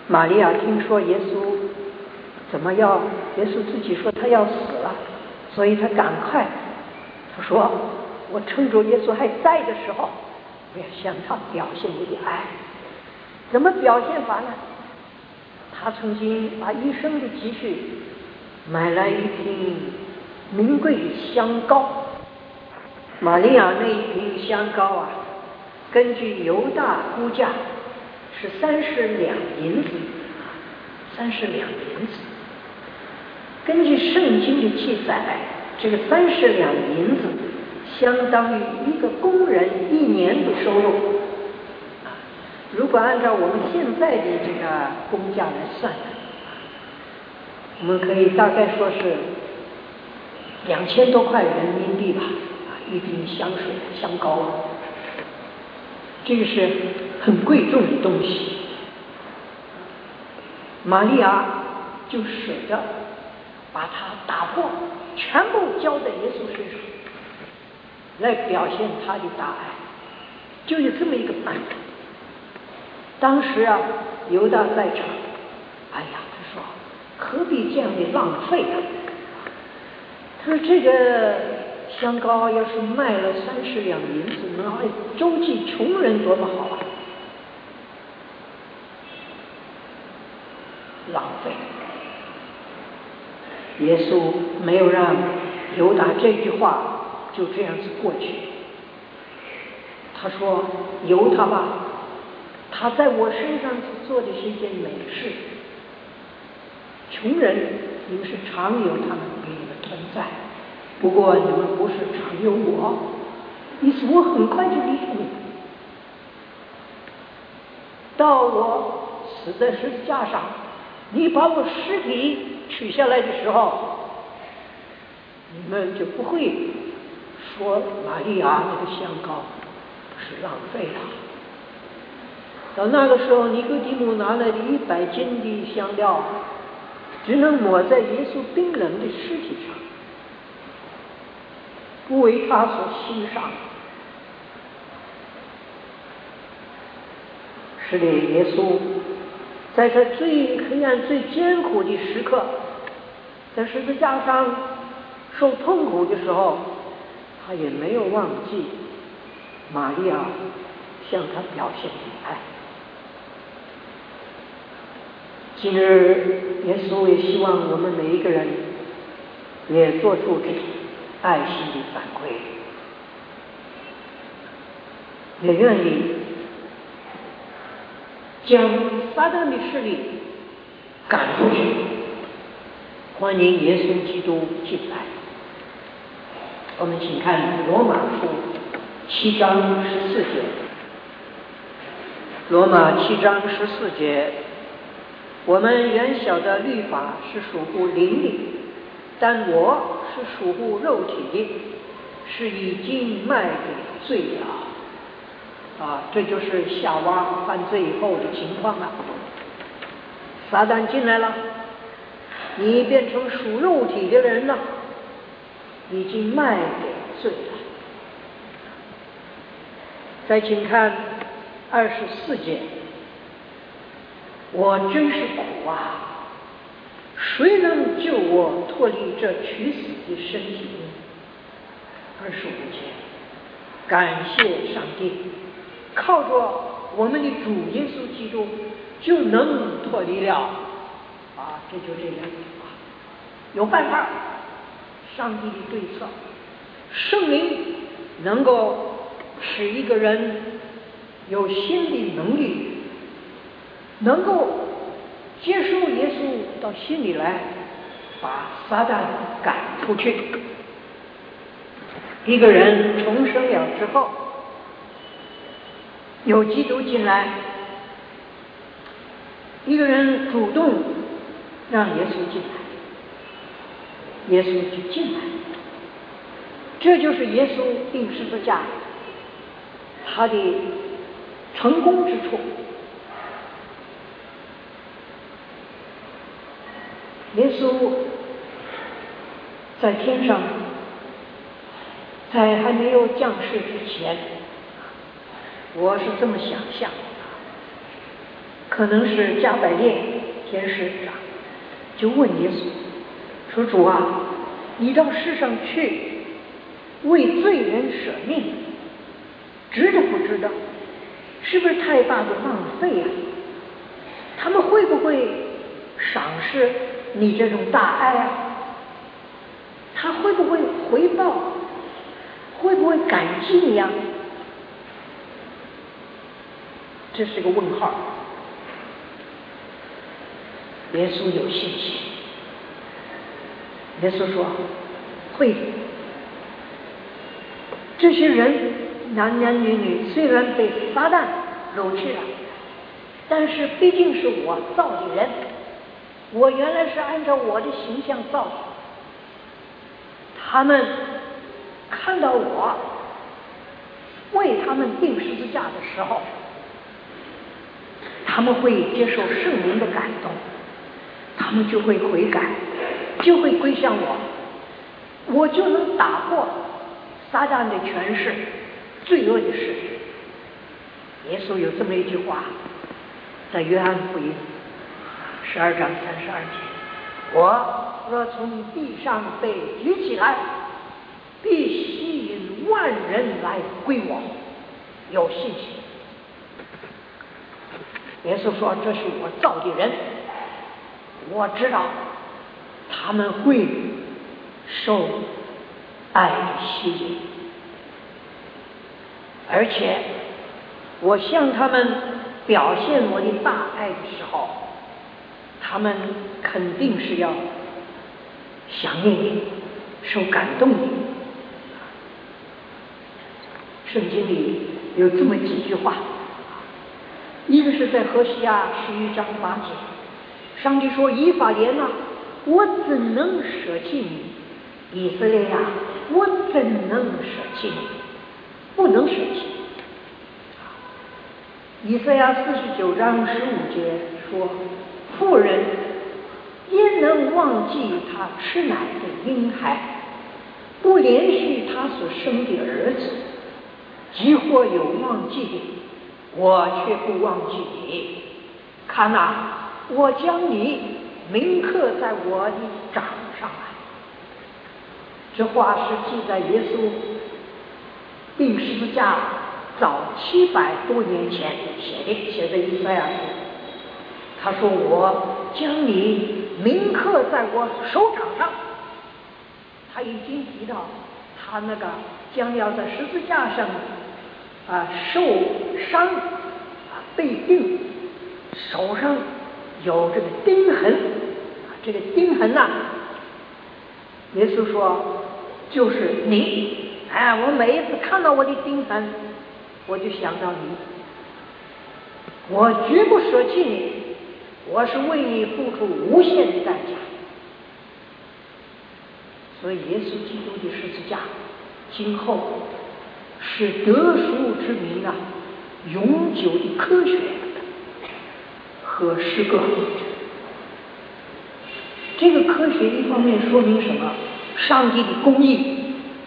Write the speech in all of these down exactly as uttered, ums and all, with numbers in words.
玛利亚听说耶稣怎么要，耶稣自己说他要死了，所以他赶快，他说我趁着耶稣还在的时候，我要向他表现一点爱。怎么表现法呢？他曾经把一生的积蓄买来一瓶名贵的香膏。玛利亚那一瓶香膏啊，根据犹大估价是三十两银子，三十两银子。根据圣经的记载，这个三十两银子相当于一个工人一年的收入。如果按照我们现在的这个工价来算，我们可以大概说是两千多块人民币吧，啊，一瓶香水香膏，这个是很贵重的东西。玛利亚就舍得把它打破，全部交在耶稣身上，来表现他的大爱，就有这么一个办法。当时啊，犹大在场，哎呀，他说何必这样的浪费啊？他说这个香膏要是卖了三十两银子，能周济穷人多么好啊！浪费。耶稣没有让犹大这句话就这样子过去。他说：“由他吧，他在我身上做的是一件美事。穷人，你们是常有他们给你们存在，不过你们不是常有我，意思我很快就离开你们。到我死在十字架上，你把我尸体取下来的时候，你们就不会说玛利亚那个香膏是浪费了。到那个时候，尼哥底母拿来的一百斤的香料，只能抹在耶稣冰冷的尸体上，不为他所欣赏。是的，耶稣在他最黑暗、最艰苦的时刻，在十字架上受痛苦的时候，他也没有忘记玛利亚向他表现的爱。今日耶稣也希望我们每一个人也做出这种爱心的反馈，也愿意将撒旦的势力赶出去，欢迎耶稣基督进来。我们请看罗马书七章十四节。罗马七章十四节，我们原晓得律法是属乎灵的，但我是属乎肉体的，是已经卖给罪了。啊，这就是夏娃犯罪以后的情况了。撒旦进来了，你变成属肉体的人了，已经卖给罪了。再请看二十四节，我真是苦啊！谁能救我脱离这取死的身体呢？二十五节，感谢上帝，靠着我们的主耶稣基督就能脱离了。啊，这就这样啊，有办法，上帝的对策，圣灵能够使一个人有新的能力，能够接受耶稣到心里来，把撒旦赶出去。一个人重生了之后，有基督进来，一个人主动让耶稣进来，耶稣就进来。这就是耶稣钉十字架他的成功之处。耶稣在天上，在还没有降世之前，我是这么想象， 可能是加百列天使长，就问耶稣说：“主啊，你到世上去为罪人舍命，值得不值得？是不是太大的浪费啊？他们会不会赏识你这种大爱啊？他会不会回报？会不会感激你啊？”这是个问号。耶稣有信心，耶稣说会的。这些人男男女女虽然被撒旦掳去了，但是毕竟是我造的人，我原来是按照我的形象造的。他们看到我为他们钉十字架的时候，他们会接受圣灵的感动，他们就会悔改，就会归向我，我就能打破撒旦的权势，罪恶的事。耶稣有这么一句话，在约翰福音十二章三十二节：我若从地上被举起来，必吸引万人来归我。有信心。耶稣说：这是我造的人，我知道他们会受爱的吸引，而且我向他们表现我的大爱的时候，他们肯定是要想念你，受感动的。圣经里有这么几句话，一个是在何西阿十一章八节，上帝说：以法莲啊，我怎能舍弃你？以色列呀、啊，我怎能舍弃你？不能舍弃。以赛亚四十九章十五节说：妇人焉能忘记她吃奶的婴孩，不连续她所生的儿子？即或有忘记的，我却不忘记你。看哪、啊，我将你铭刻在我的掌上来。这话是记在耶稣钉十字架早七百多年前写的，写在以赛亚书。他说：我将你铭刻在我手掌上。他已经提到他那个将要在十字架上啊受伤啊被钉，手上有这个钉痕，这个钉痕呐、啊，耶稣说就是你。哎，我每一次看到我的钉痕，我就想到你，我绝不舍弃你，我是为你付出无限的代价。所以耶稣基督的十字架今后是得赎之民啊永久的科学和诗歌。这个科学一方面说明什么？上帝的公义。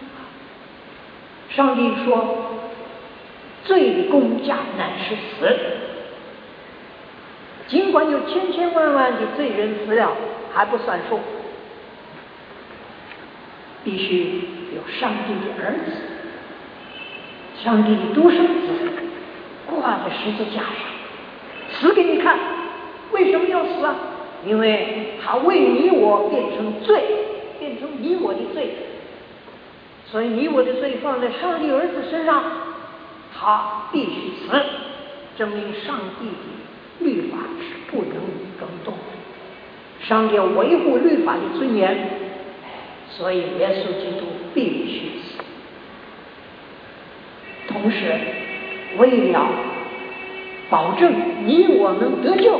上帝说罪的工价乃是死，尽管有千千万万的罪人死了还不算数，必须有上帝的儿子，上帝的独生子挂在十字架上死给你看。为什么要死啊？因为他为你我变成罪，变成你我的罪，所以你我的罪放在上帝儿子身上，他必须死，证明上帝的律法是不能更动的。上帝要维护律法的尊严，所以耶稣基督必须死。同时为了保证你我能得救，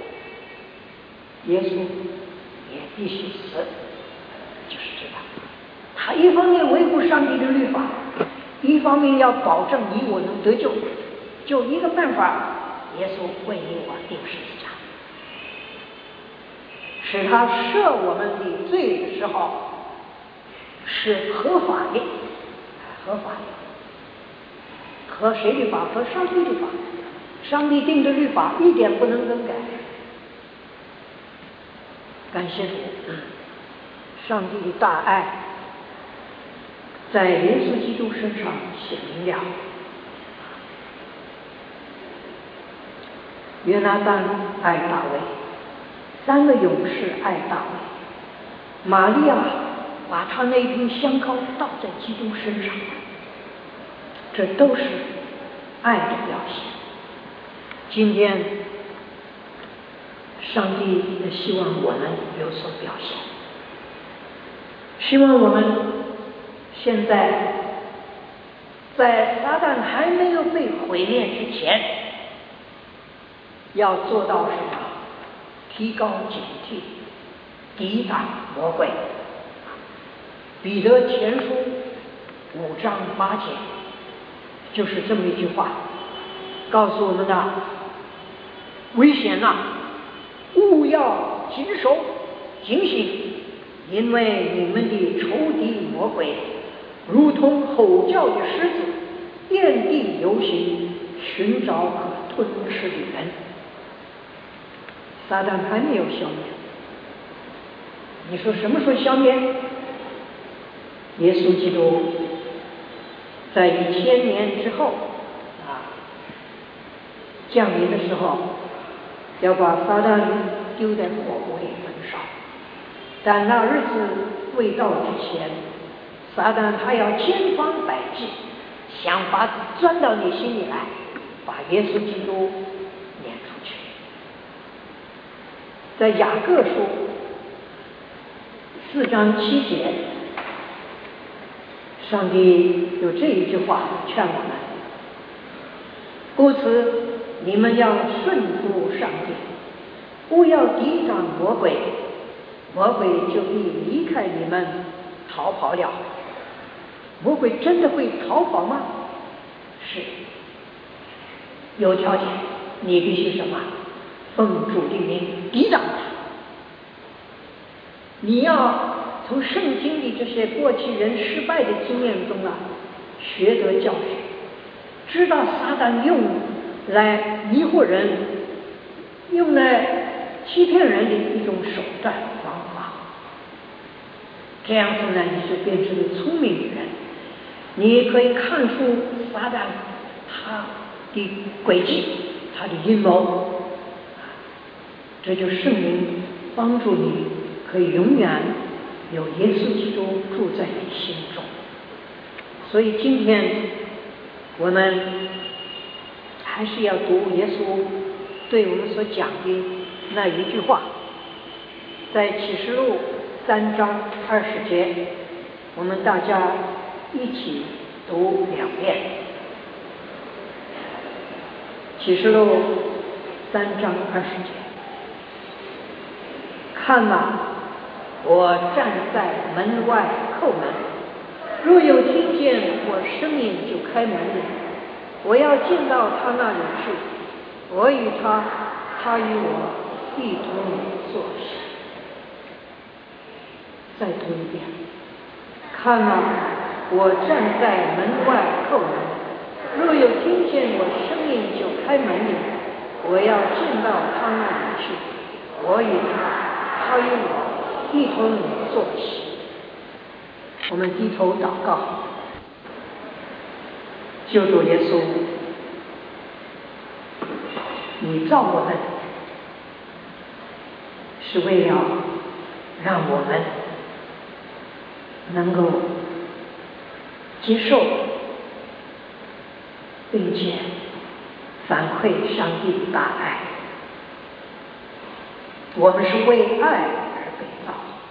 耶稣也必须死。就是这样，他一方面维护上帝的律法，一方面要保证你我能得救。就一个办法，耶稣为你我钉十字架，使他赦我们的罪的时候是合法的，合法的。和谁的法？和上帝的法。 上帝定的律法一点不能更改。感谢主，上帝的大爱在耶稣基督身上显明了。约拿单爱大卫，三个勇士爱大卫，玛利亚把他那瓶香膏倒在基督身上，这都是爱的表现。今天上帝也希望我们有所表现，希望我们现在在撒旦还没有被毁灭之前，要做到什么？提高警惕，抵挡魔鬼。彼得前书五章八节就是这么一句话，告诉我们的危险呐、啊，勿要谨守警醒，因为你们的仇敌魔鬼如同吼叫的狮子，遍地游行，寻找可吞噬的人。撒旦还没有消灭，你说什么时候消灭？耶稣基督在一千年之后啊降临的时候，要把撒旦丢在火锅里焚烧。但那日子未到之前，撒旦还要千方百计想法钻到你心里来，把耶稣基督撵出去。在雅各书四章七节，上帝有这一句话劝我们：故此你们要顺服上帝，不要抵挡魔鬼，魔鬼就必离开你们逃跑了。魔鬼真的会逃跑吗？是，有条件，你必须什么？奉主的名抵挡他。你要从圣经里这些过去人失败的经验中啊，学得教训，知道撒旦用来迷惑人、用来欺骗人的一种手段方法。这样子呢，你就变成了聪明的人，你可以看出撒旦他的诡计、他的阴谋。这就圣灵帮助你，可以永远有耶稣基督住在你心中。所以今天我们还是要读耶稣对我们所讲的那一句话，在启示录三章二十节，我们大家一起读两遍。启示录三章二十节，看哪，我站在门外叩门，若有听见我声音就开门的，我要进到他那里去，我与他，他与我一同坐席。再读一遍，看哪，我站在门外叩门，若有听见我声音就开门的，我要进到他那里去，我与他，他与我一同坐席。我们低头祷告，救主耶稣，你造我们是为了让我们能够接受并且反馈上帝的大爱。我们是为爱而被造。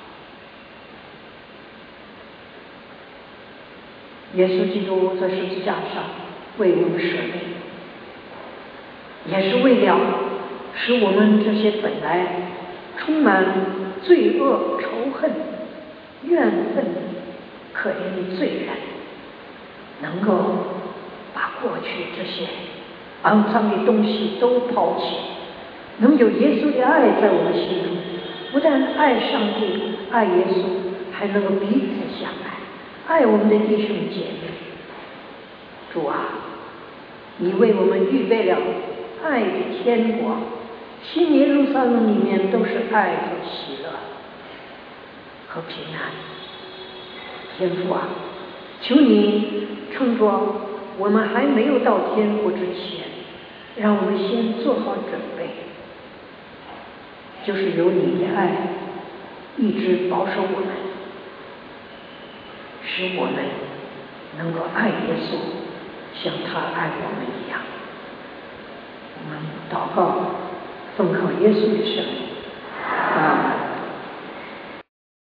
耶稣基督在十字架上为我们舍命，也是为了使我们这些本来充满罪恶、仇恨、怨愤、可怜的罪人，能够把过去这些肮脏的东西都抛弃，能有耶稣的爱在我们心中，不但爱上帝、爱耶稣，还能够彼此相爱，爱我们的弟兄姐妹。主啊，你为我们预备了爱的天国，新耶路撒冷里面都是爱和喜乐和平安。天父啊，求你趁着我们还没有到天国之前，让我们先做好准备，就是有你的爱一直保守我们，使我们能够爱耶稣，像他爱我们一样。我们祷告，奉靠耶稣的圣名。